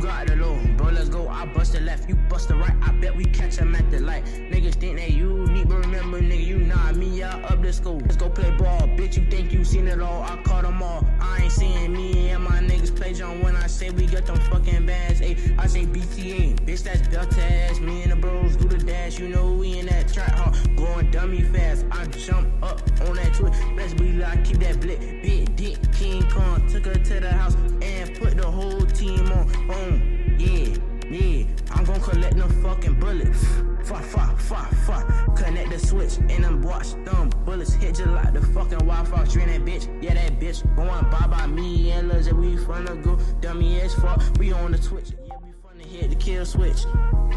got the low, bro, let's go. I bust the left, you bust the right. I bet we catch him at the light. Niggas think they unique, but remember, nigga, you not me. Y'all up the school. Let's go play ball, bitch. You think you seen it all? I caught them all. I ain't seeing me and my niggas play John when I say we got them fucking bands. Ay, I say BTA, bitch, that's Delta ass. Me and the bros do the dash. You know we in that trap, huh? Going dummy fast. I jump up on that twit. Best believe I keep that blick. Big dick, King Kong. Took her to the house and put the whole team on. Yeah, I'm gon' collect them fucking bullets. Connect the switch and them watch them bullets hit just like the fucking Wi-Fi. Train that bitch, yeah, that bitch going by me and Lil' we finna go dummy as fuck. We on the Twitch, yeah, we finna hit the kill switch.